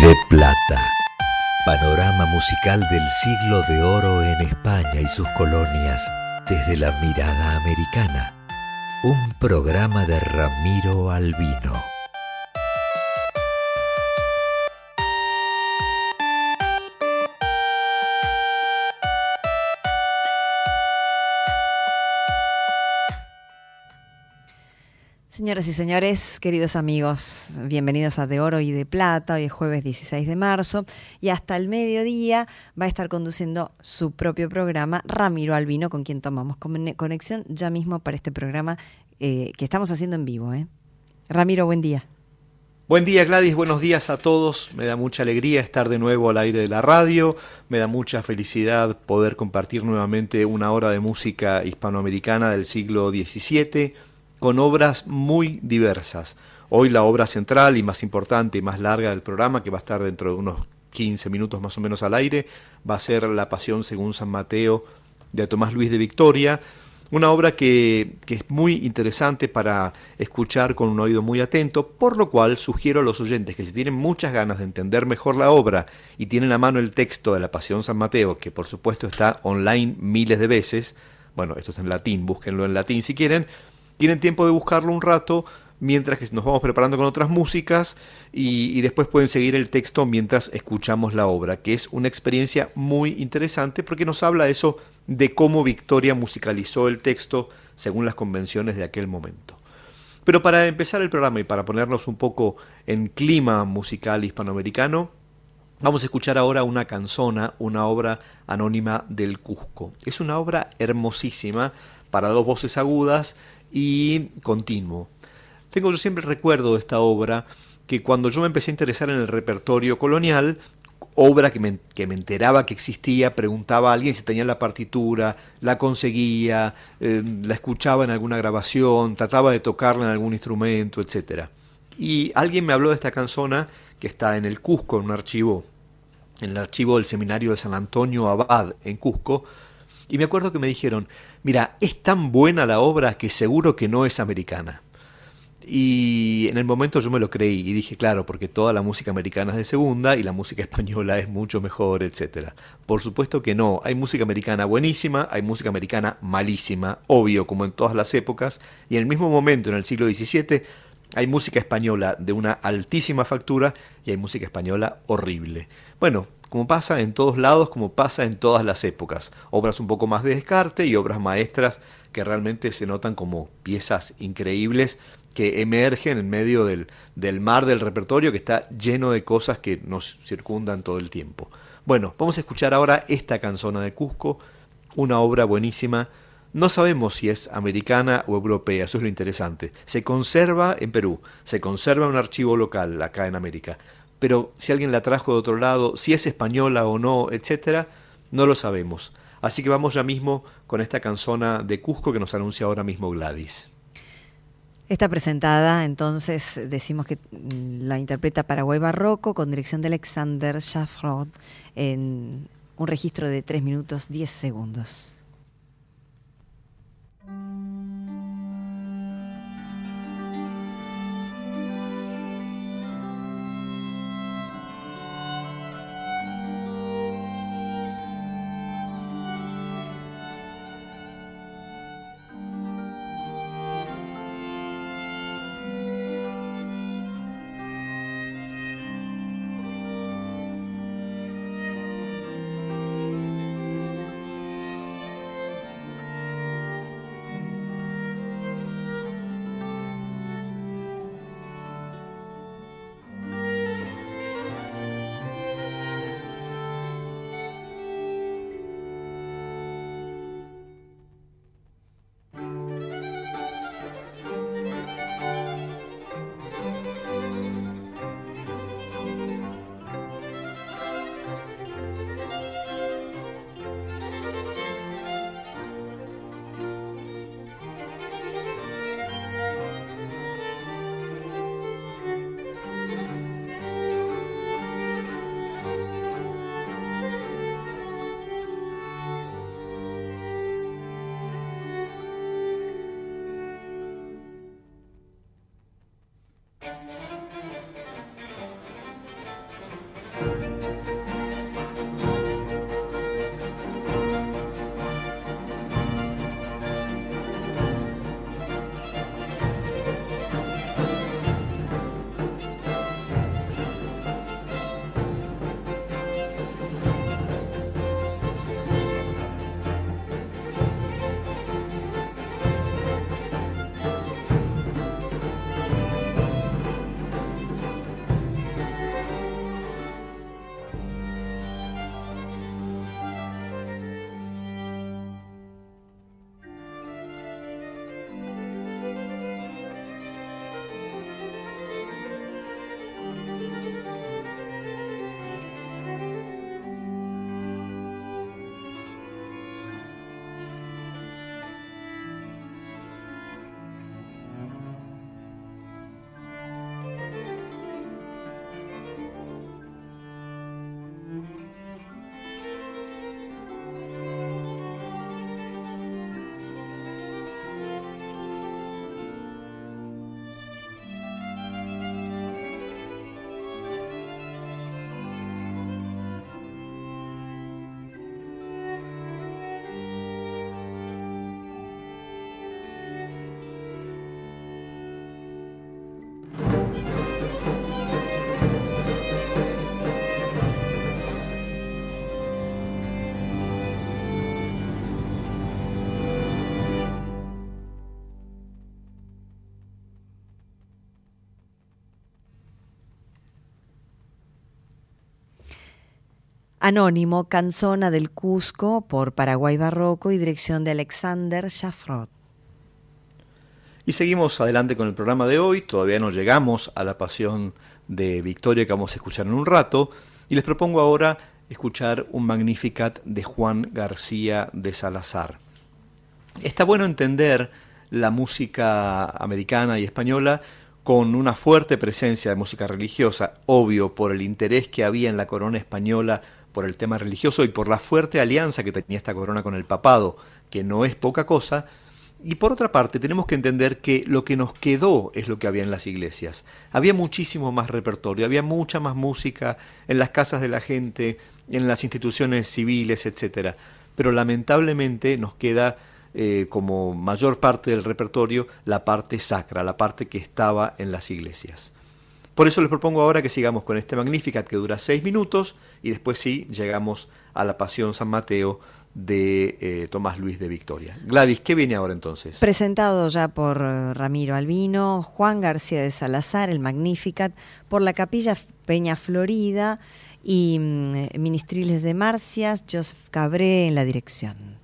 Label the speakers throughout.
Speaker 1: de Plata. Panorama musical del siglo de oro en España y sus colonias desde la mirada americana. Un programa de Ramiro Albino.
Speaker 2: Señoras y señores, queridos amigos, bienvenidos a De Oro y de Plata. Hoy es jueves 16 de marzo y hasta el mediodía va a estar conduciendo su propio programa Ramiro Albino, con quien tomamos conexión ya mismo para este programa que estamos haciendo en vivo. Ramiro, buen día.
Speaker 3: Buen día, Gladys, buenos días a todos. Me da mucha alegría estar de nuevo al aire de la radio. Me da mucha felicidad poder compartir nuevamente una hora de música hispanoamericana del siglo XVII con obras muy diversas. Hoy la obra central y más importante y más larga del programa, que va a estar dentro de unos 15 minutos más o menos al aire, va a ser La Pasión según San Mateo de Tomás Luis de Victoria. Una obra que es muy interesante para escuchar con un oído muy atento, por lo cual sugiero a los oyentes que si tienen muchas ganas de entender mejor la obra y tienen a mano el texto de La Pasión San Mateo, que por supuesto está online miles de veces, bueno, esto está en latín, búsquenlo en latín si quieren, tienen tiempo de buscarlo un rato mientras que nos vamos preparando con otras músicas y después pueden seguir el texto mientras escuchamos la obra, que es una experiencia muy interesante porque nos habla eso de cómo Victoria musicalizó el texto según las convenciones de aquel momento. Pero para empezar el programa y para ponernos un poco en clima musical hispanoamericano, vamos a escuchar ahora una canzona, una obra anónima del Cusco. Es una obra hermosísima para dos voces agudas y continuo. Yo siempre recuerdo de esta obra que cuando yo me empecé a interesar en el repertorio colonial, obra que me enteraba que existía, preguntaba a alguien si tenía la partitura, la conseguía, la escuchaba en alguna grabación, trataba de tocarla en algún instrumento, etc. Y alguien me habló de esta canzona que está en el Cusco, en el archivo del seminario de San Antonio Abad en Cusco, y me acuerdo que me dijeron, mira, es tan buena la obra que seguro que no es americana. Y en el momento yo me lo creí y dije, claro, porque toda la música americana es de segunda y la música española es mucho mejor, etcétera. Por supuesto que no, hay música americana buenísima, hay música americana malísima, obvio, como en todas las épocas, y en el mismo momento, en el siglo XVII, hay música española de una altísima factura y hay música española horrible. Bueno, como pasa en todos lados, como pasa en todas las épocas. Obras un poco más de descarte y obras maestras que realmente se notan como piezas increíbles que emergen en medio del mar del repertorio que está lleno de cosas que nos circundan todo el tiempo. Bueno, vamos a escuchar ahora esta canzona de Cusco, una obra buenísima. No sabemos si es americana o europea, eso es lo interesante. Se conserva en Perú, se conserva en un archivo local acá en América, pero si alguien la trajo de otro lado, si es española o no, etcétera, no lo sabemos. Así que vamos ya mismo con esta canzona de Cusco que nos anuncia ahora mismo Gladys.
Speaker 2: Está presentada, entonces decimos que la interpreta Paraguay Barroco con dirección de Alexander Schafrod en un registro de 3 minutos 10 segundos. Anónimo, Canzona del Cusco, por Paraguay Barroco y dirección de Alexander Jaffrot.
Speaker 3: Y seguimos adelante con el programa de hoy. Todavía no llegamos a la Pasión de Victoria que vamos a escuchar en un rato. Y les propongo ahora escuchar un Magnificat de Juan García de Salazar. Está bueno entender la música americana y española con una fuerte presencia de música religiosa, obvio por el interés que había en la corona española por el tema religioso y por la fuerte alianza que tenía esta corona con el papado, que no es poca cosa. Y por otra parte tenemos que entender que lo que nos quedó es lo que había en las iglesias. Había muchísimo más repertorio, había mucha más música en las casas de la gente, en las instituciones civiles, etc. Pero lamentablemente nos queda como mayor parte del repertorio la parte sacra, la parte que estaba en las iglesias. Por eso les propongo ahora que sigamos con este Magnificat que dura 6 minutos y después sí llegamos a la Pasión San Mateo de Tomás Luis de Victoria. Gladys, ¿qué viene ahora entonces?
Speaker 2: Presentado ya por Ramiro Albino, Juan García de Salazar, el Magnificat, por la Capilla Peña Florida y Ministriles de Marcias, Joseph Cabré en la dirección.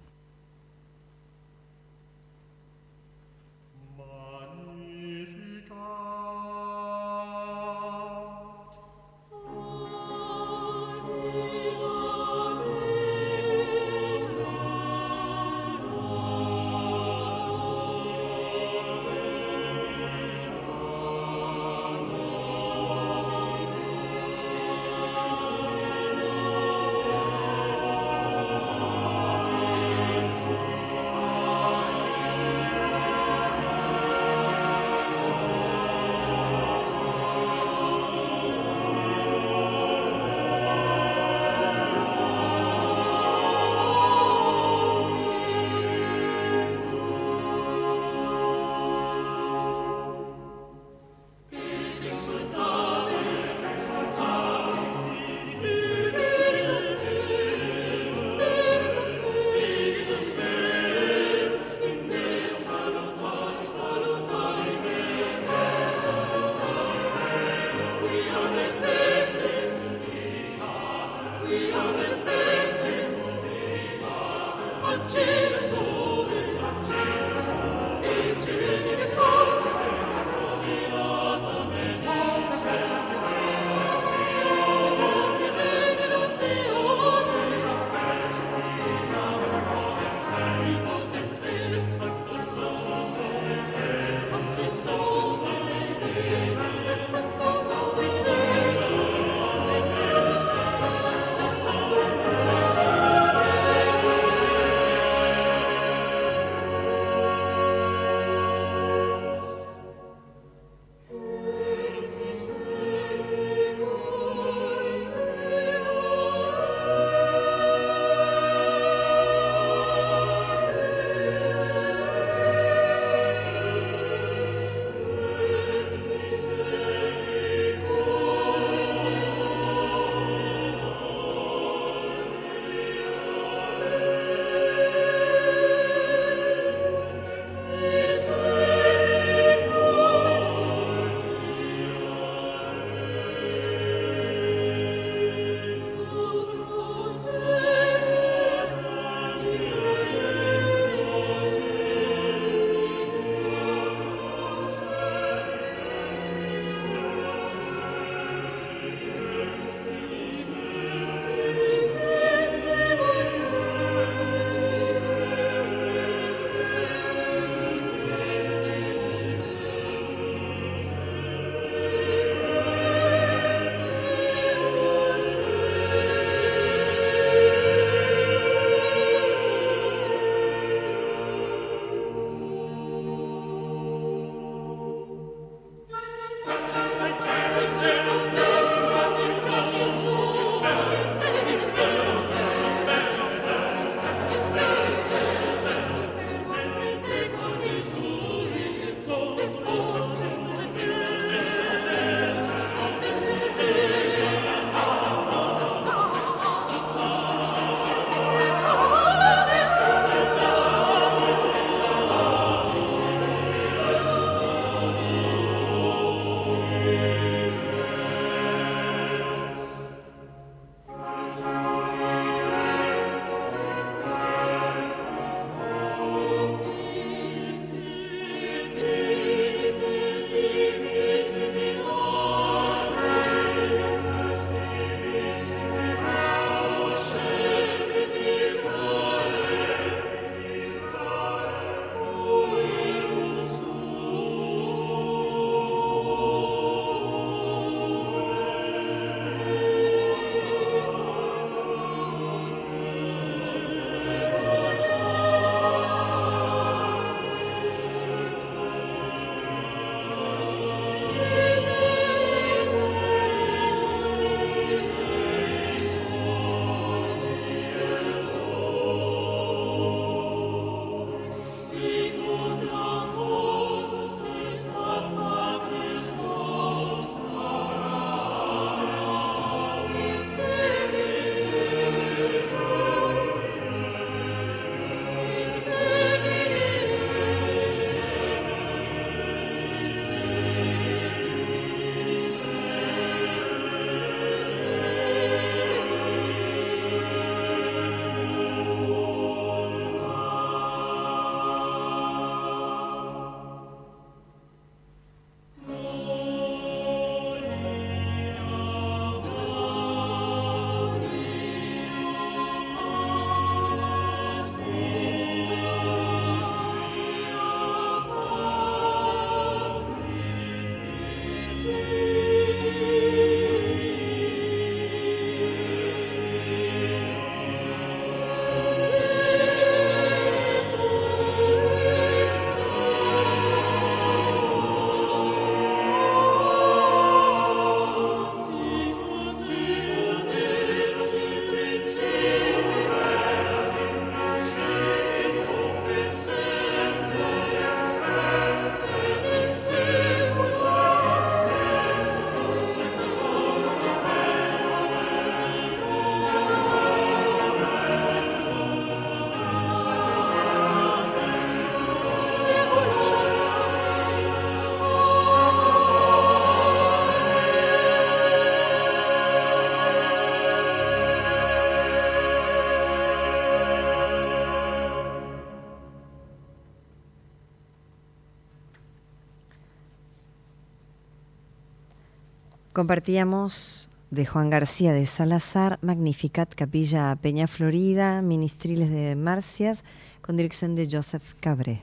Speaker 2: Compartíamos de Juan García de Salazar, Magnificat Capilla Peña Florida, Ministriles de Marcias, con dirección de Joseph Cabré.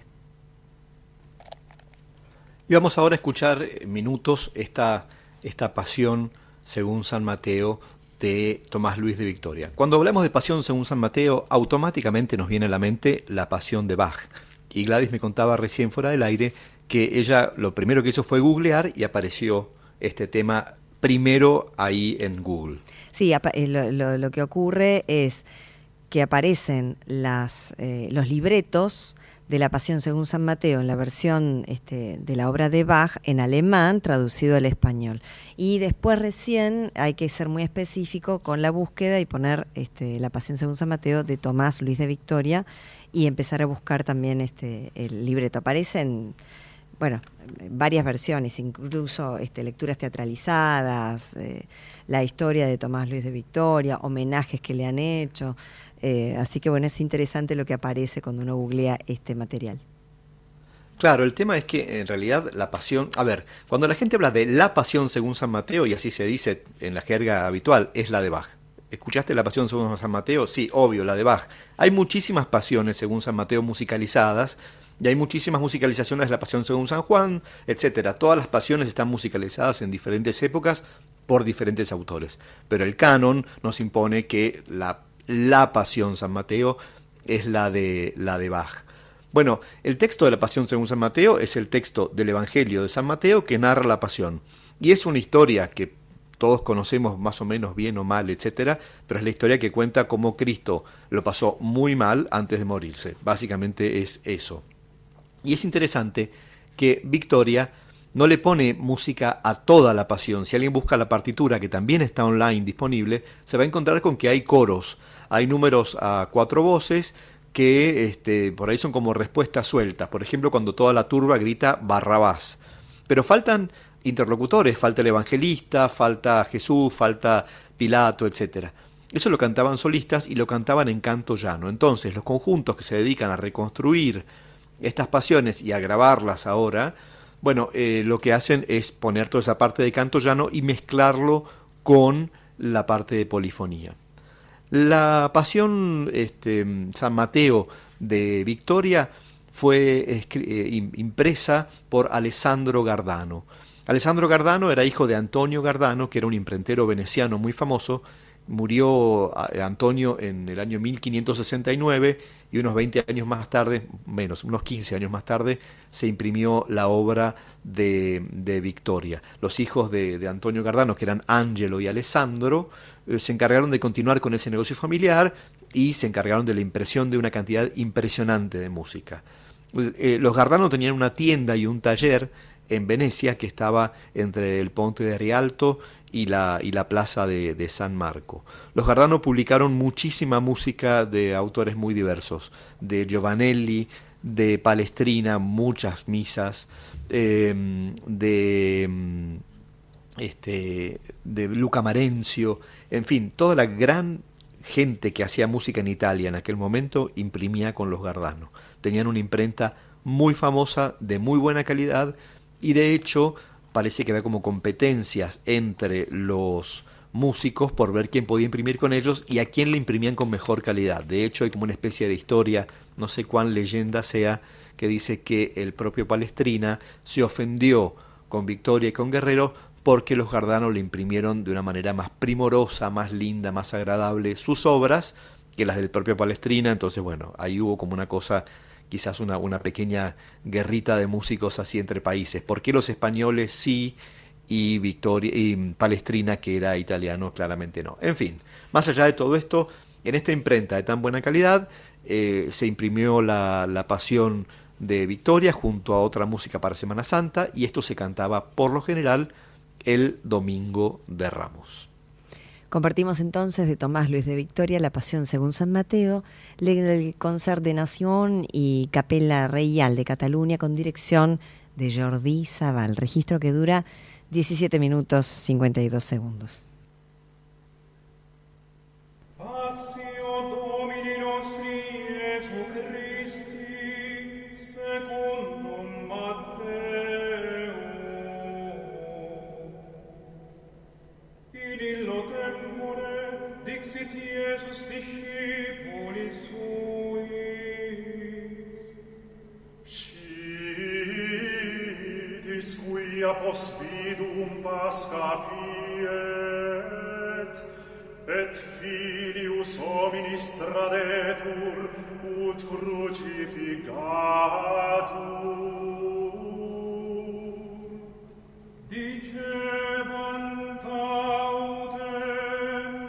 Speaker 3: Y vamos ahora a escuchar minutos esta pasión según San Mateo de Tomás Luis de Victoria. Cuando hablamos de pasión según San Mateo, automáticamente nos viene a la mente la pasión de Bach. Y Gladys me contaba recién fuera del aire que ella lo primero que hizo fue googlear y apareció este tema primero ahí en Google.
Speaker 2: Sí, lo que ocurre es que aparecen los libretos de la Pasión según San Mateo en la versión de la obra de Bach en alemán traducido al español. Y después recién hay que ser muy específico con la búsqueda y poner la Pasión según San Mateo de Tomás Luis de Victoria y empezar a buscar también el libreto. Aparecen varias versiones, incluso lecturas teatralizadas, la historia de Tomás Luis de Victoria, homenajes que le han hecho. Así que es interesante lo que aparece cuando uno googlea este material.
Speaker 3: Claro, el tema es que en realidad la pasión, cuando la gente habla de la pasión según San Mateo, y así se dice en la jerga habitual, es la de Bach. ¿Escuchaste la pasión según San Mateo? Sí, obvio, la de Bach. Hay muchísimas pasiones según San Mateo musicalizadas, y hay muchísimas musicalizaciones de la pasión según San Juan, etcétera. Todas las pasiones están musicalizadas en diferentes épocas por diferentes autores. Pero el canon nos impone que la pasión San Mateo es la de Bach. Bueno, el texto de la pasión según San Mateo es el texto del Evangelio de San Mateo que narra la pasión. Y es una historia que todos conocemos más o menos bien o mal, etcétera, pero es la historia que cuenta cómo Cristo lo pasó muy mal antes de morirse. Básicamente es eso. Y es interesante que Victoria no le pone música a toda la pasión. Si alguien busca la partitura, que también está online disponible, se va a encontrar con que hay coros, hay números a 4 voces que por ahí son como respuestas sueltas. Por ejemplo, cuando toda la turba grita Barrabás. Pero faltan interlocutores, falta el evangelista, falta Jesús, falta Pilato, etcétera. Eso lo cantaban solistas y lo cantaban en canto llano. Entonces, los conjuntos que se dedican a reconstruir estas pasiones y a grabarlas ahora, lo que hacen es poner toda esa parte de canto llano y mezclarlo con la parte de polifonía. La pasión San Mateo de Victoria fue impresa por Alessandro Gardano. Alessandro Gardano era hijo de Antonio Gardano, que era un imprentero veneciano muy famoso. Murió Antonio en el año 1569 y unos 20 años más tarde, unos 15 años más tarde, se imprimió la obra de Victoria. Los hijos de Antonio Gardano, que eran Angelo y Alessandro, se encargaron de continuar con ese negocio familiar y se encargaron de la impresión de una cantidad impresionante de música. Los Gardano tenían una tienda y un taller en Venecia que estaba entre el Ponte de Rialto y la plaza de San Marco. Los Gardano publicaron muchísima música de autores muy diversos, de Giovanelli, de Palestrina, muchas misas, de Luca Marenzio, en fin, toda la gran gente que hacía música en Italia en aquel momento imprimía con los Gardano. Tenían una imprenta muy famosa, de muy buena calidad, y de hecho parece que había como competencias entre los músicos por ver quién podía imprimir con ellos y a quién le imprimían con mejor calidad. De hecho hay como una especie de historia, no sé cuán leyenda sea, que dice que el propio Palestrina se ofendió con Victoria y con Guerrero porque los Gardano le imprimieron de una manera más primorosa, más linda, más agradable sus obras que las del propio Palestrina. Entonces ahí hubo como una cosa, quizás una pequeña guerrita de músicos así entre países. ¿Por qué los españoles sí y Palestrina, que era italiano, claramente no? En fin, más allá de todo esto, en esta imprenta de tan buena calidad se imprimió la Pasión de Victoria junto a otra música para Semana Santa, y esto se cantaba por lo general el Domingo de Ramos.
Speaker 2: Compartimos entonces de Tomás Luis de Victoria la Pasión según San Mateo, el Concert de Nación y Capella Reial de Cataluña con dirección de Jordi Sabal, registro que dura 17 minutos 52 segundos.
Speaker 4: spidum Pascha fiet, et filius hominis tradetur, ut crucificatur. Dicebant audem,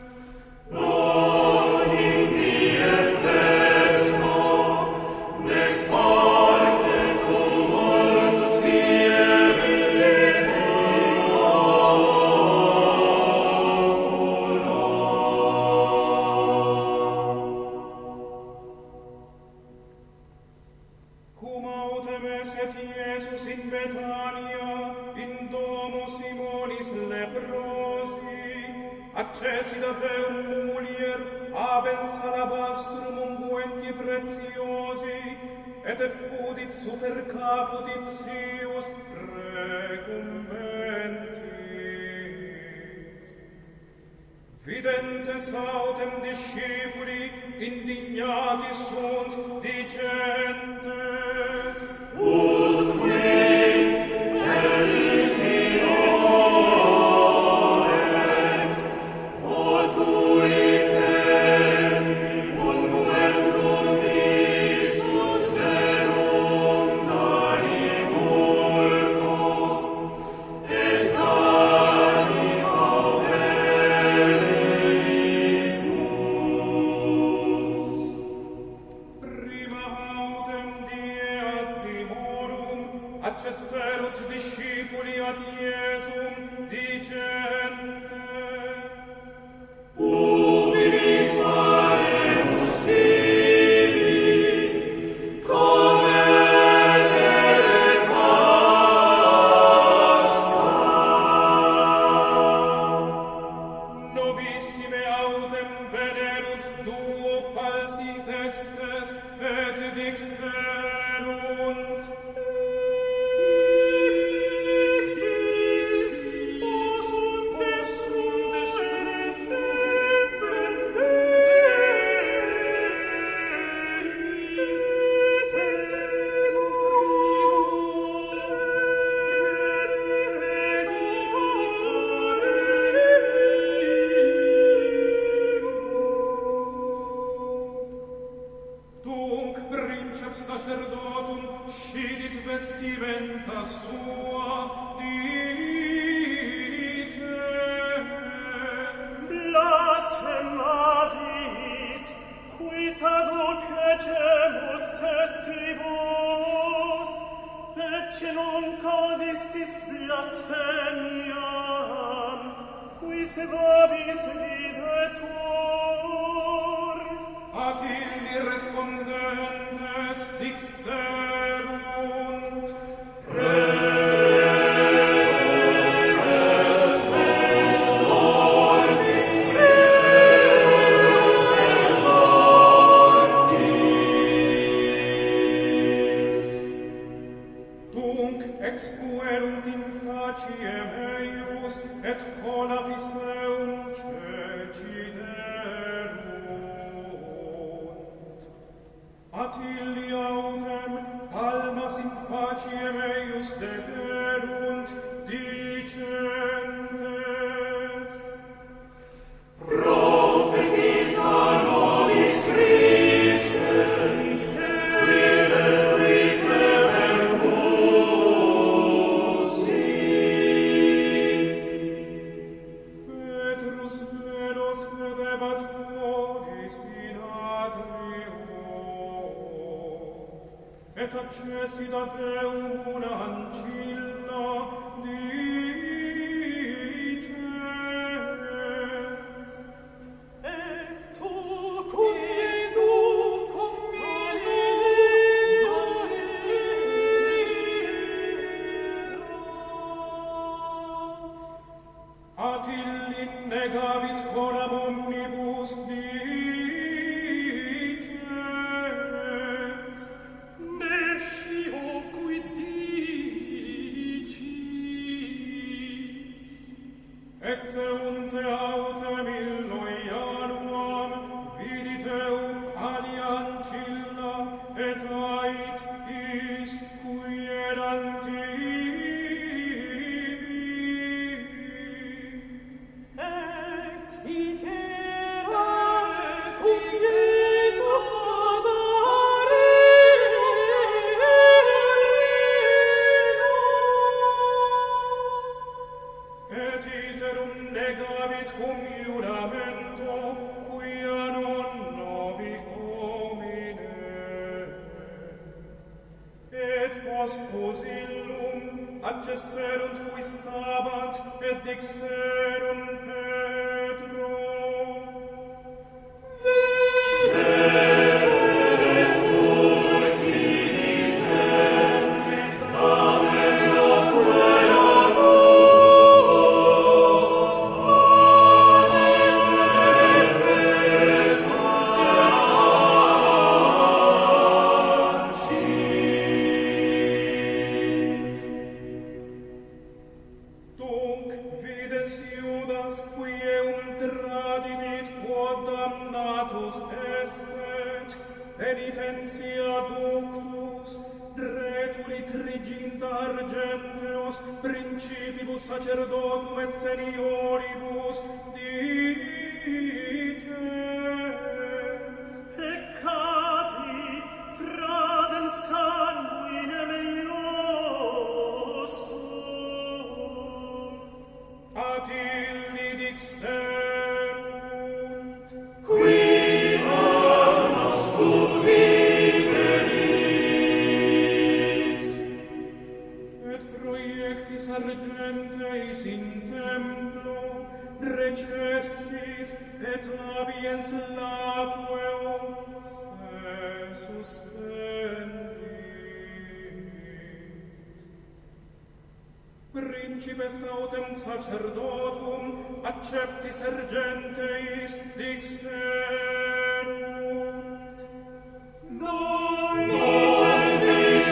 Speaker 4: non in die fresco, ne forte tumultus cum autem eset Iesus in Betania, in domo Simonis leprosi, accessit ad Deum mulier, abens alabastrum unguenti preziosi, et effudit super caput ipsius recumbentis. Videntes autem discipuli indignati sunt, dicentes, ut qui accesserunt discipuli ad Iesum, dicentes, Ubis paremus sibi, comedere Pascha. Novissime autem venerunt duo falsi testes, et dixerunt, sacerdotum scidit vestimenta sua, dicens, blasphemavit, quita ducemus testibus, ecce non codistis blasphemiam, quis vobis videtur. Ad illi respondentes dixerunt, Reus est mortis, Reus est mortis. Tunc expuerunt in faciem eius, et conavis eum ceciderunt. At illi autem palmas in faciem eius dederunt, dicentes, Profetiza nobis Christe, quis est Christe verbus sit. Petrus veros debat foris in atrio, et accessit ad Deum una ancilla, dicens, et tu cum Iesu, caeras. At illi negavit coram omnibus, dicens, nescio quid dici. esos pusillum accesserunt qui stabant et dixerunt Petro sacerdotum et senioribus dices
Speaker 5: peccavi tradem sanguinem eiostum
Speaker 4: ad illi dixerunt
Speaker 5: qui agnos tu videris
Speaker 4: et proiectis argenteis in templo recessit et abiens laqueo se suspendit. Principes autem sacerdotum acceptis argenteis dixerunt non gentis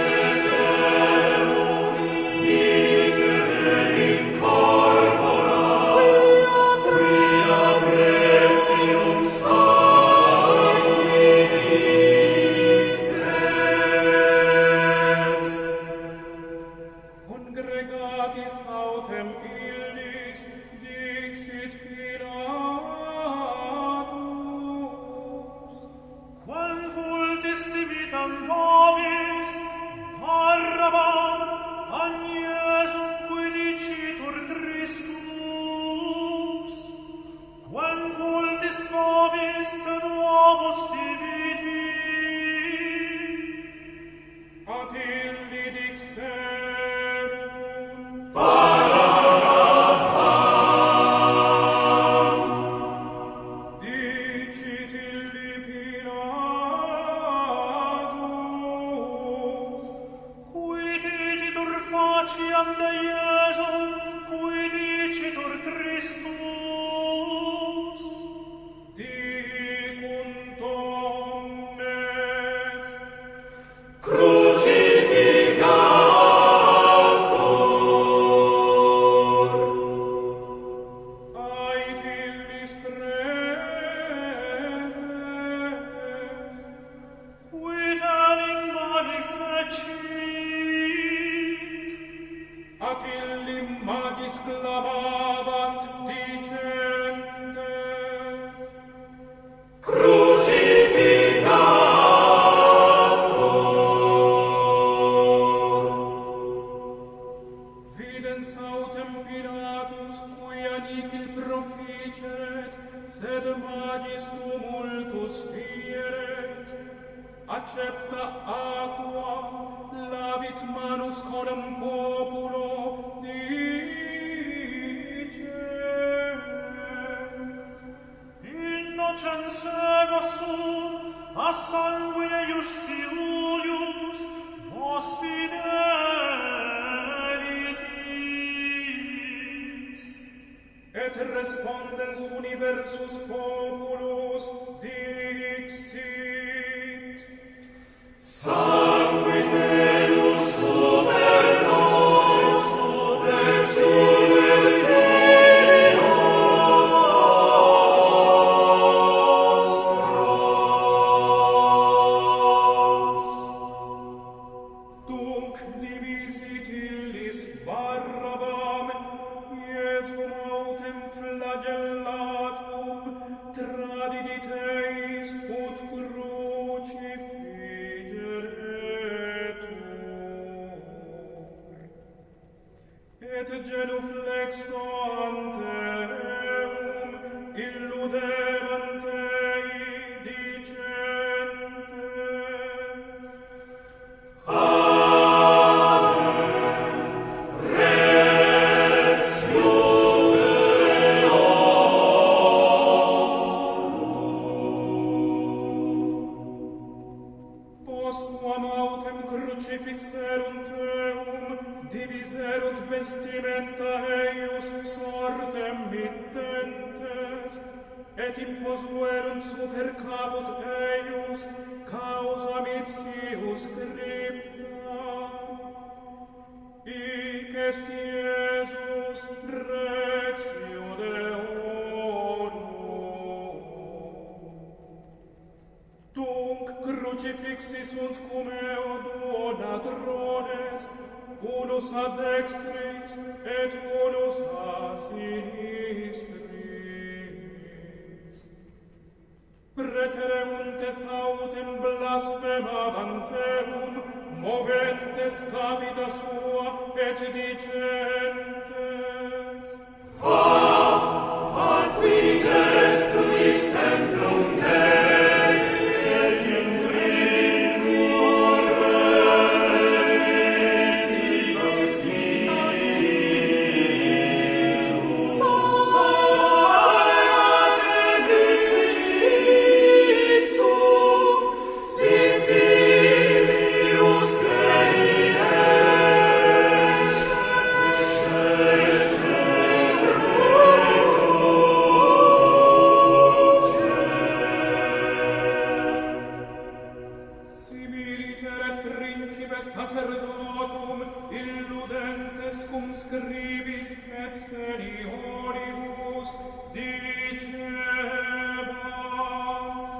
Speaker 5: Ah
Speaker 4: Quam autem crucifixerunt eum, diviserunt vestimenta eius sortem mittentes, et imposuerunt super caput eius causam ipsius crypta. Hic est Iesus Rexio Deorum. Tunc crucifixi sunt cum eo duo ladrones, unus a dextris et unus a sinistris. Pretereunt autem blasphemavant eum, moventes capita sua et dicentes:
Speaker 5: Vam quid est tuis templum Dei, et in tribur reificus filus. Sacerate quipsum, si filius Dei est,
Speaker 4: sacerdotum illudentes cum scribis et senioribus dicebat: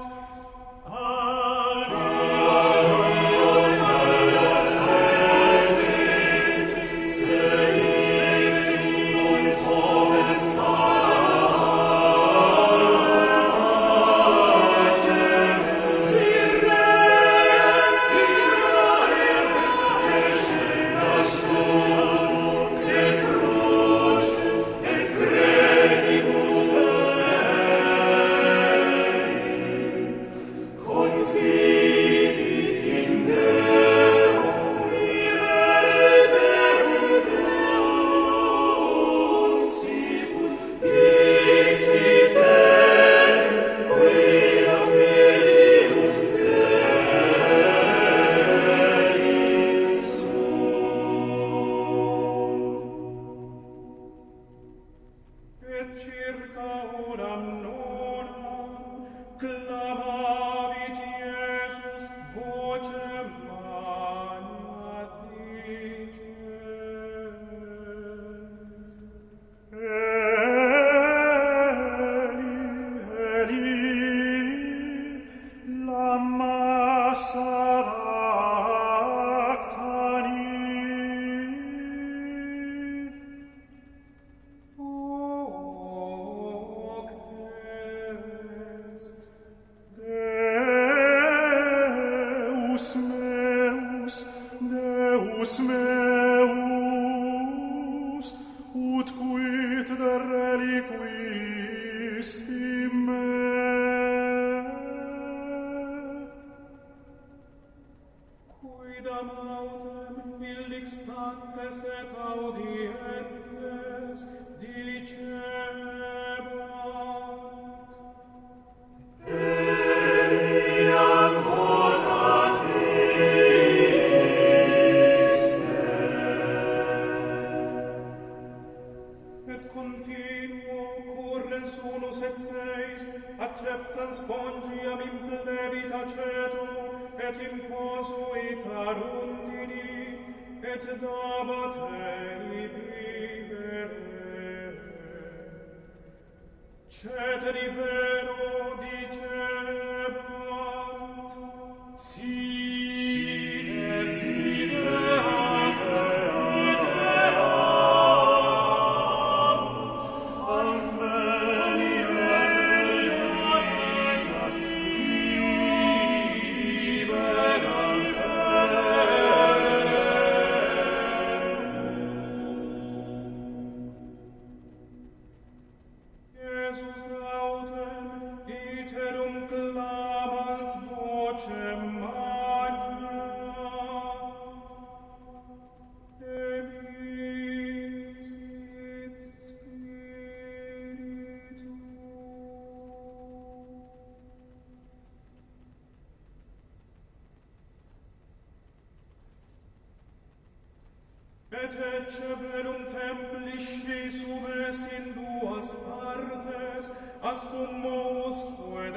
Speaker 4: ecce velum templi scesum est in duas partes, assummousque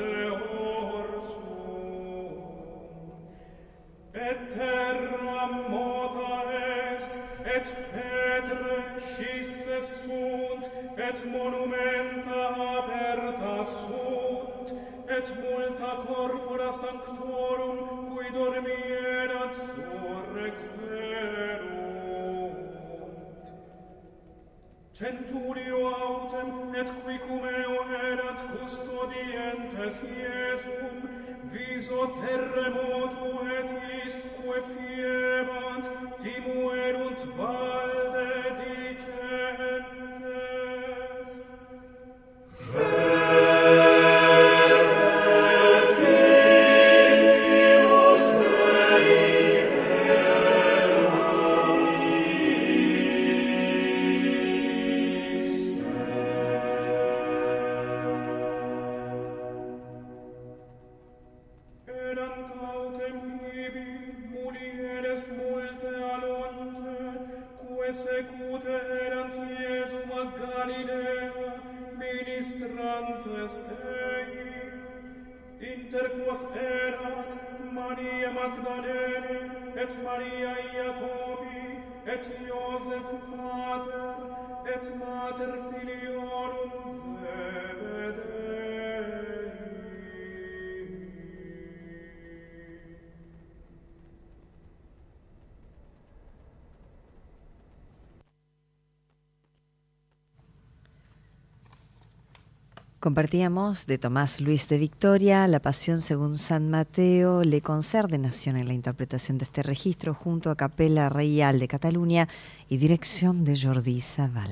Speaker 4: deorsum. Et terra mota est, et petre scisse sunt, et monumenta aperta sunt, et multa corpora sanctorum, qui dormierat surrexerunt. Centurio autem, et quicumeo erat custodientes Iesum, viso terremotu et isque fiebant, timuerunt valde dicentes. Erant autem ibi mulieres multe alonge, quae secute erant Iesum a Galilea, ministrantes ei. Inter quos erat Maria Magdalene, et Maria Iacobi, et Iosef mater, et mater filiorum Zebedei.
Speaker 2: Compartíamos de Tomás Luis de Victoria la Pasión según San Mateo, Le Concert de Nación en la interpretación de este registro junto a Capella Reial de Cataluña y dirección de Jordi Sabal.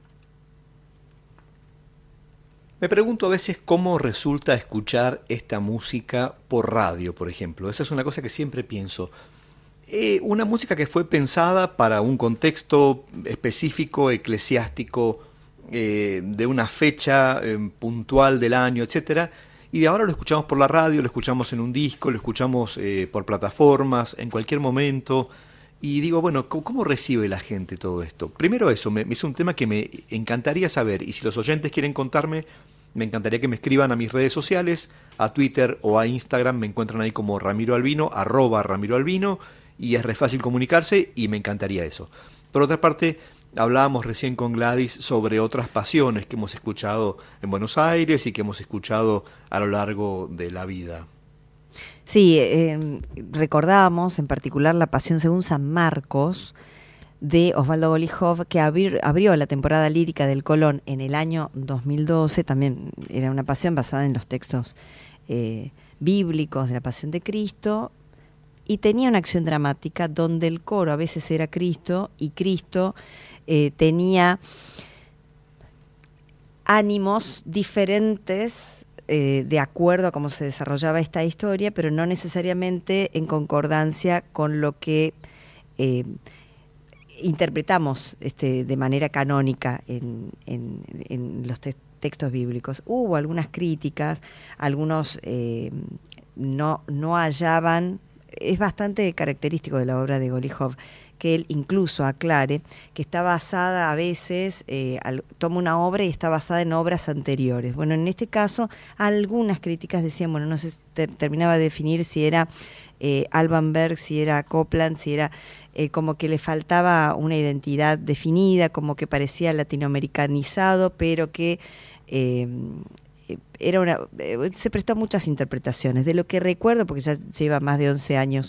Speaker 3: Me pregunto a veces cómo resulta escuchar esta música por radio, por ejemplo. Esa es una cosa que siempre pienso. Una música que fue pensada para un contexto específico, eclesiástico, de una fecha puntual del año, etcétera, y de ahora lo escuchamos por la radio, lo escuchamos en un disco, lo escuchamos por plataformas, en cualquier momento, y digo, bueno, ¿cómo recibe la gente todo esto? Primero eso, es un tema que me encantaría saber, y si los oyentes quieren contarme, me encantaría que me escriban a mis redes sociales, a Twitter o a Instagram, me encuentran ahí como Ramiro Albino, @Ramiro Albino, y es re fácil comunicarse, y me encantaría eso. Por otra parte, hablábamos recién con Gladys sobre otras pasiones que hemos escuchado en Buenos Aires y que hemos escuchado a lo largo de la vida.
Speaker 2: Sí, recordábamos en particular la Pasión según San Marcos de Osvaldo Golijov, que abrió la temporada lírica del Colón en el año 2012. También era una pasión basada en los textos bíblicos de la Pasión de Cristo, y tenía una acción dramática donde el coro a veces era Cristo, y Cristo tenía ánimos diferentes de acuerdo a cómo se desarrollaba esta historia, pero no necesariamente en concordancia con lo que interpretamos de manera canónica en los textos bíblicos. Hubo algunas críticas, algunos no hallaban. Es bastante característico de la obra de Golijov que él incluso aclare que está basada a veces, toma una obra y está basada en obras anteriores. Bueno, en este caso, algunas críticas decían, bueno, no se terminaba de definir si era Alban Berg, si era Copland, si era como que le faltaba una identidad definida, como que parecía latinoamericanizado, pero que se prestó a muchas interpretaciones. De lo que recuerdo, porque ya lleva más de 11 años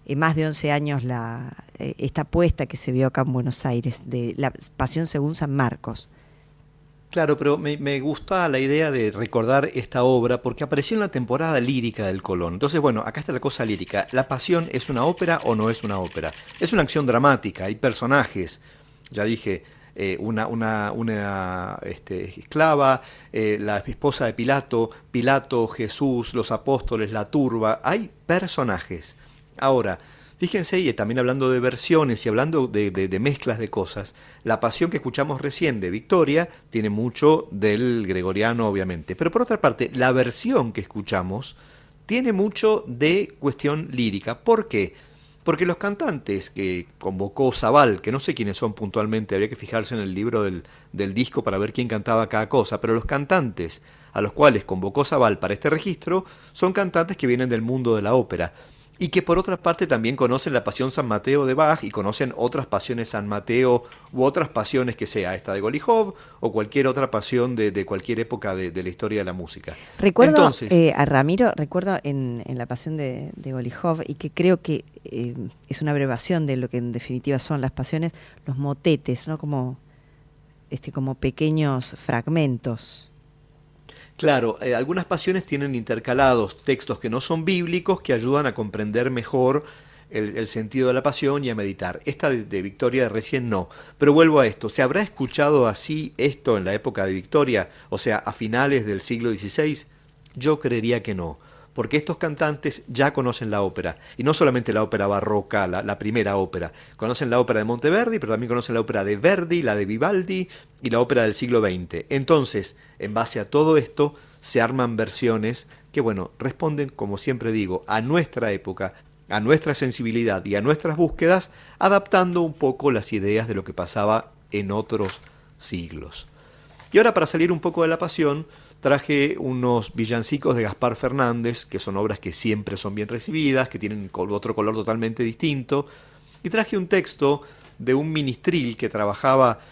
Speaker 2: esta apuesta que se vio acá en Buenos Aires de la Pasión según San Marcos.
Speaker 3: Claro, pero me gusta la idea de recordar esta obra porque apareció en la temporada lírica del Colón. Entonces, bueno, acá está la cosa lírica. ¿La Pasión es una ópera o no es una ópera? Es una acción dramática, hay personajes, ya dije, una esclava, la esposa de Pilato, Jesús, los apóstoles, la turba, hay personajes. Ahora, fíjense, y también hablando de versiones y hablando de mezclas de cosas, la Pasión que escuchamos recién de Victoria tiene mucho del gregoriano, obviamente, pero por otra parte, la versión que escuchamos tiene mucho de cuestión lírica. ¿Por qué? Porque los cantantes que convocó Zabal, que no sé quiénes son puntualmente, habría que fijarse en el libro del disco para ver quién cantaba cada cosa, pero los cantantes a los cuales convocó Zabal para este registro son cantantes que vienen del mundo de la ópera y que por otra parte también conocen la Pasión San Mateo de Bach y conocen otras pasiones San Mateo u otras pasiones que sea esta de Golijov o cualquier otra pasión de cualquier época de la historia de la música.
Speaker 2: Recuerdo
Speaker 3: Entonces,
Speaker 2: a Ramiro, recuerdo en la Pasión de Golijov, y que creo que es una abreviación de lo que en definitiva son las pasiones, los motetes, ¿no? Como pequeños fragmentos.
Speaker 3: claro, algunas pasiones tienen intercalados textos que no son bíblicos que ayudan a comprender mejor el sentido de la pasión y a meditar. Esta de Victoria de recién no. Pero vuelvo a esto, ¿se habrá escuchado así esto en la época de Victoria? O sea, a finales del siglo XVI. Yo creería que no, porque estos cantantes ya conocen la ópera, y no solamente la ópera barroca, la primera ópera, conocen la ópera de Monteverdi, pero también conocen la ópera de Verdi, la de Vivaldi y la ópera del siglo XX. Entonces, en base a todo esto, se arman versiones que, bueno, responden, como siempre digo, a nuestra época, a nuestra sensibilidad y a nuestras búsquedas, adaptando un poco las ideas de lo que pasaba en otros siglos. Y ahora, para salir un poco de la pasión, traje unos villancicos de Gaspar Fernández, que son obras que siempre son bien recibidas, que tienen otro color totalmente distinto, y traje un texto de un ministril que trabajaba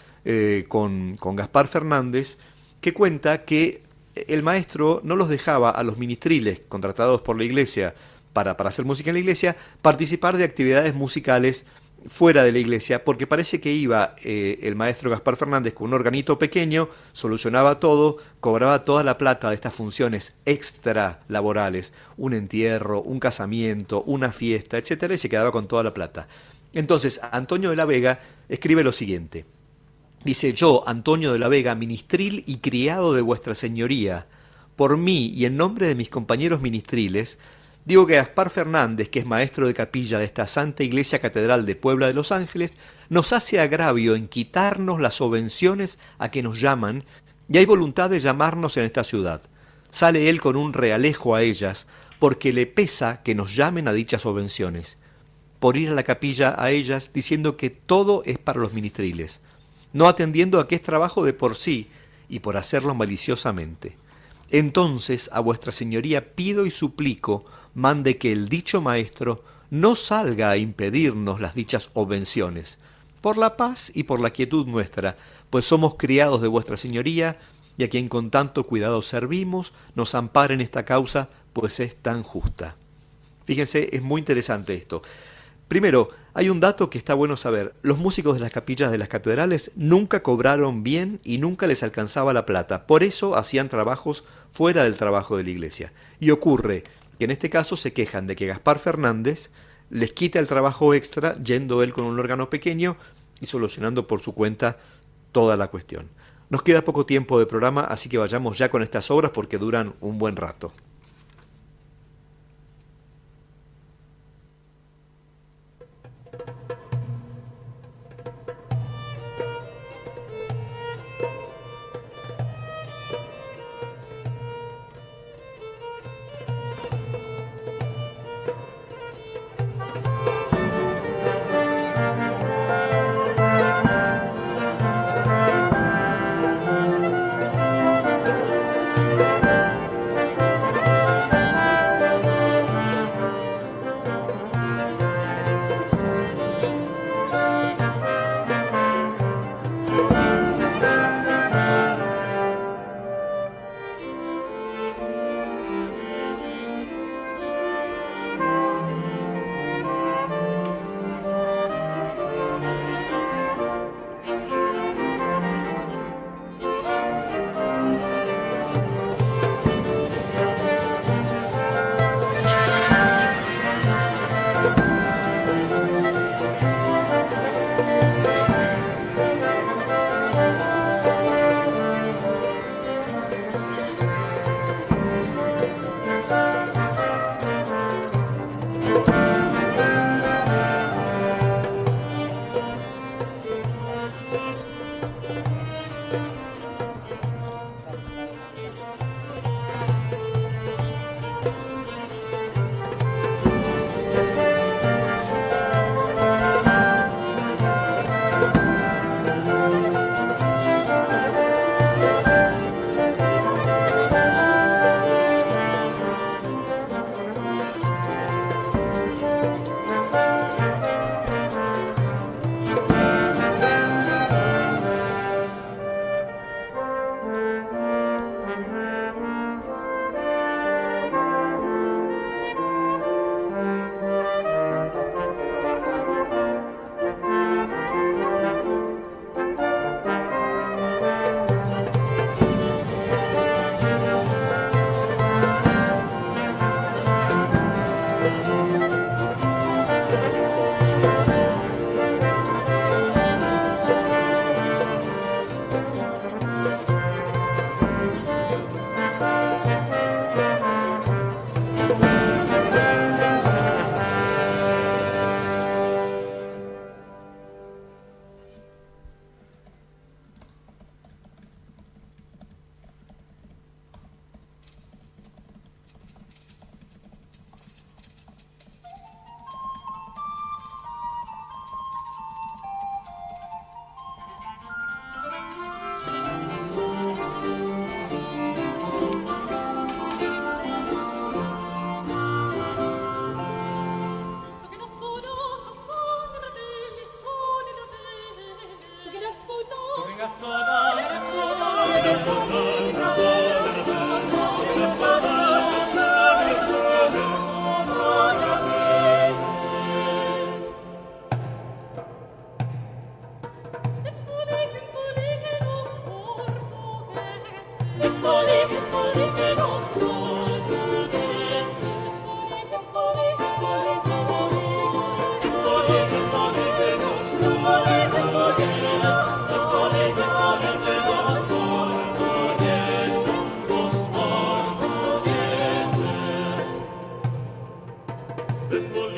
Speaker 3: con Gaspar Fernández, que cuenta que el maestro no los dejaba a los ministriles contratados por la iglesia para hacer música en la iglesia, participar de actividades musicales fuera de la iglesia, porque parece que iba el maestro Gaspar Fernández con un organito pequeño, solucionaba todo, cobraba toda la plata de estas funciones extra laborales, un entierro, un casamiento, una fiesta, etcétera, y se quedaba con toda la plata. Entonces, Antonio de la Vega escribe lo siguiente. Dice: yo, Antonio de la Vega, ministril y criado de vuestra señoría, por mí y en nombre de mis compañeros ministriles, digo que Gaspar Fernández, que es maestro de capilla de esta Santa Iglesia Catedral de Puebla de Los Ángeles, nos hace agravio en quitarnos las subvenciones a que nos llaman, y hay voluntad de llamarnos en esta ciudad. Sale él con un realejo a ellas, porque le pesa que nos llamen a dichas subvenciones, por ir a la capilla a ellas diciendo que todo es para los ministriles, no atendiendo a que es trabajo de por sí y por hacerlo maliciosamente. Entonces a vuestra señoría pido y suplico mande que el dicho maestro no salga a impedirnos las dichas obvenciones, por la paz y por la quietud nuestra, pues somos criados de vuestra señoría, y a quien con tanto cuidado servimos, nos ampare en esta causa, pues es tan justa. Fíjense, es muy interesante esto. Primero, hay un dato que está bueno saber. Los músicos de las capillas de las catedrales nunca cobraron bien y nunca les alcanzaba la plata. Por eso hacían trabajos fuera del trabajo de la iglesia. Y ocurre que en este caso se quejan de que Gaspar Fernández les quita el trabajo extra, yendo él con un órgano pequeño y solucionando por su cuenta toda la cuestión. Nos queda poco tiempo de programa, así que vayamos ya con estas obras porque duran un buen rato.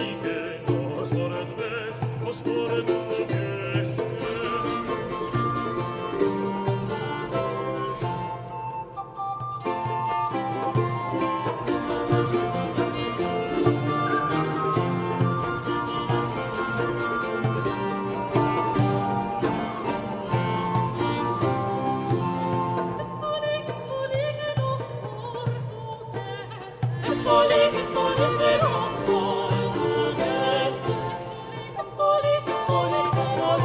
Speaker 5: Catholic,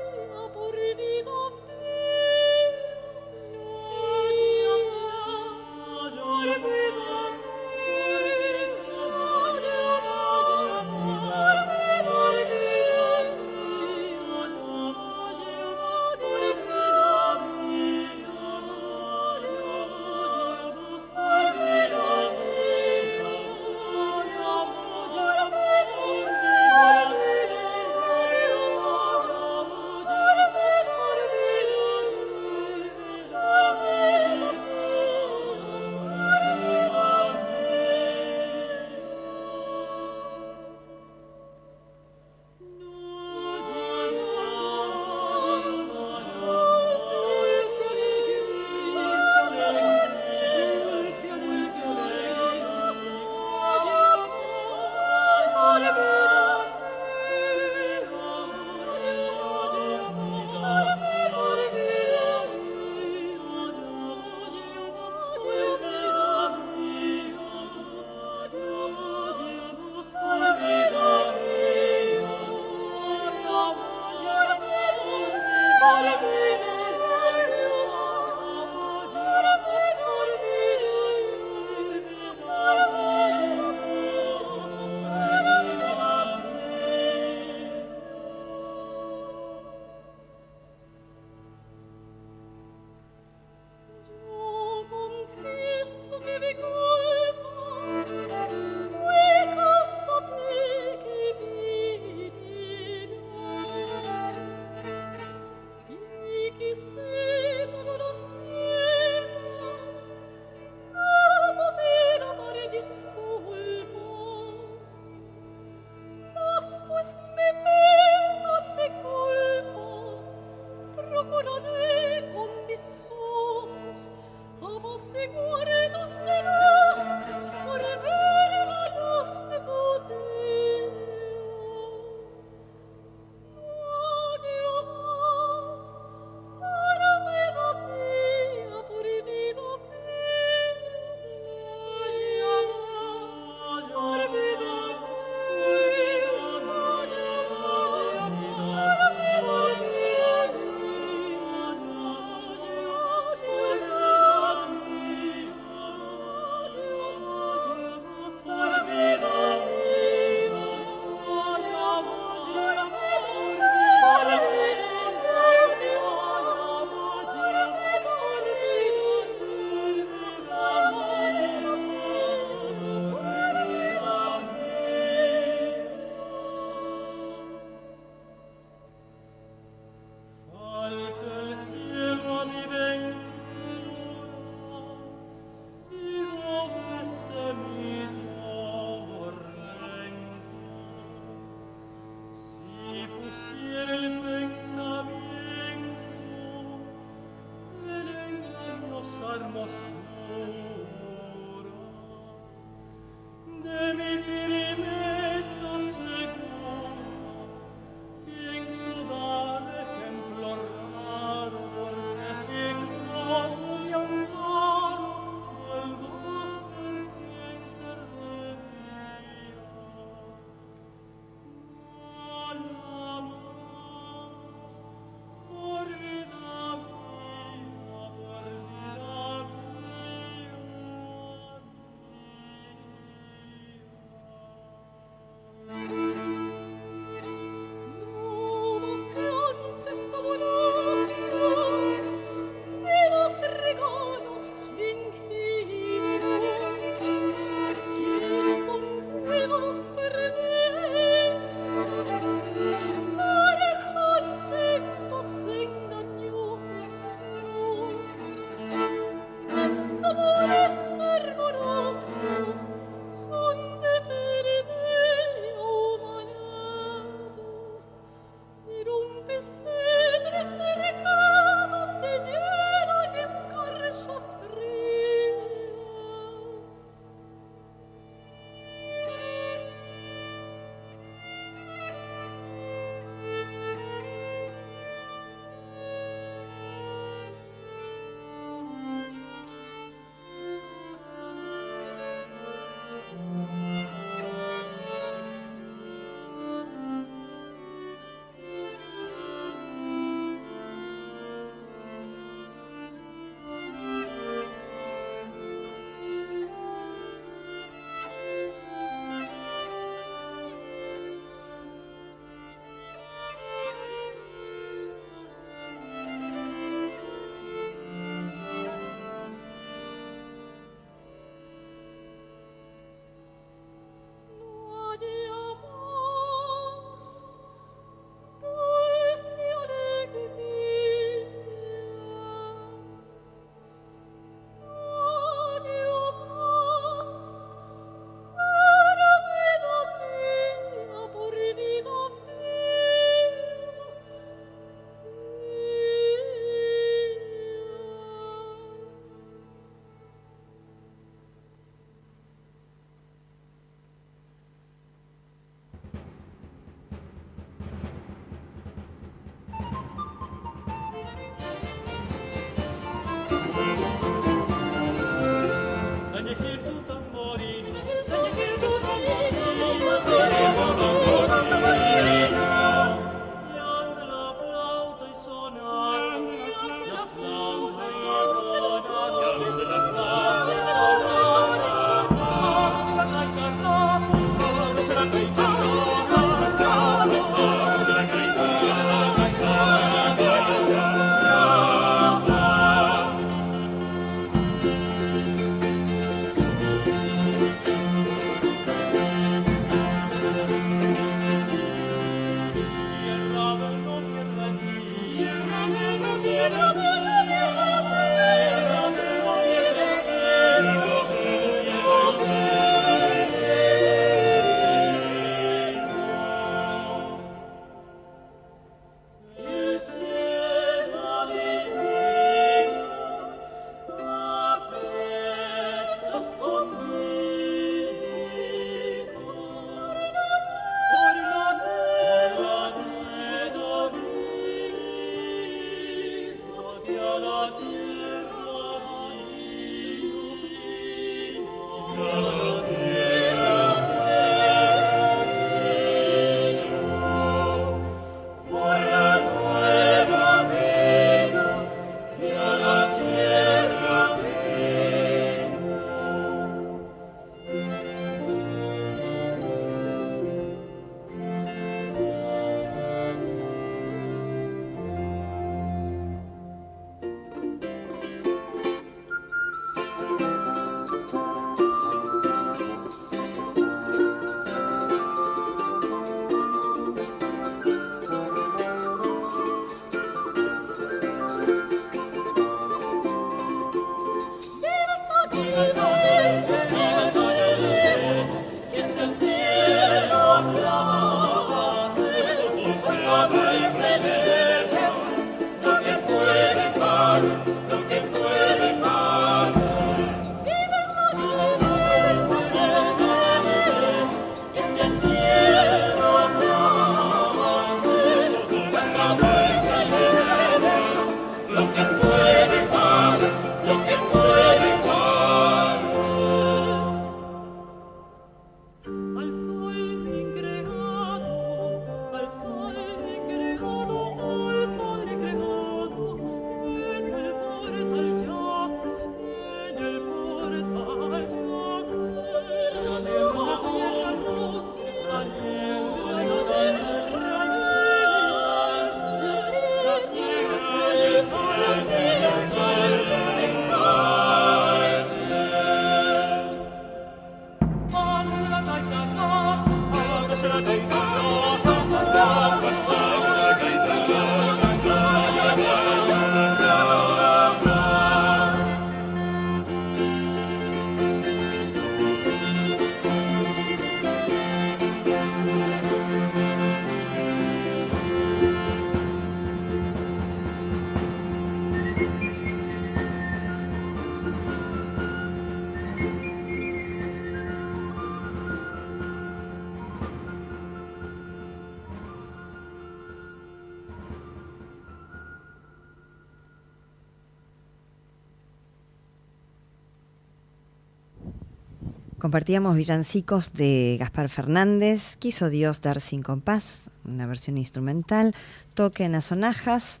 Speaker 2: Compartíamos villancicos de Gaspar Fernández, Quiso Dios dar sin compás, una versión instrumental, Toquen a sonajas,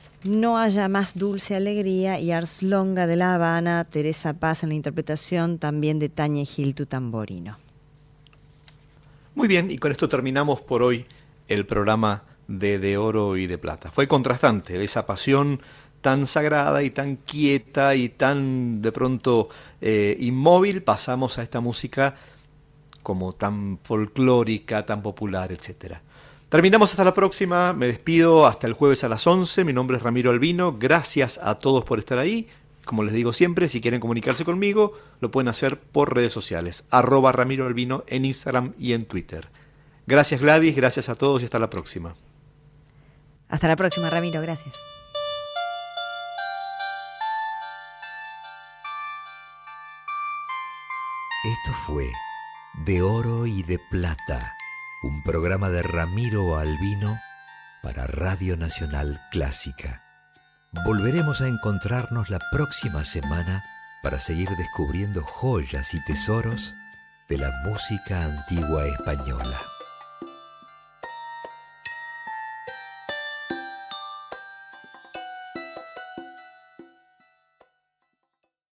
Speaker 2: No haya más dulce alegría y Ars Longa de La Habana, Teresa Paz en la interpretación también de Tañe Gil tu tamborino.
Speaker 3: Muy bien, y con esto terminamos por hoy el programa de Oro y de Plata. Fue contrastante esa pasión tan sagrada y tan quieta y tan de pronto inmóvil, pasamos a esta música como tan folclórica, tan popular, etc. Terminamos hasta la próxima, me despido hasta el jueves a las 11, mi nombre es Ramiro Albino, gracias a todos por estar ahí, como les digo siempre, si quieren comunicarse conmigo, lo pueden hacer por redes sociales, @Ramiro Albino en Instagram y en Twitter. Gracias Gladys, gracias a todos y hasta la próxima.
Speaker 2: Hasta la próxima, Ramiro, gracias.
Speaker 1: Esto fue De Oro y de Plata, un programa de Ramiro Albino para Radio Nacional Clásica. Volveremos a encontrarnos la próxima semana para seguir descubriendo joyas y tesoros de la música antigua española.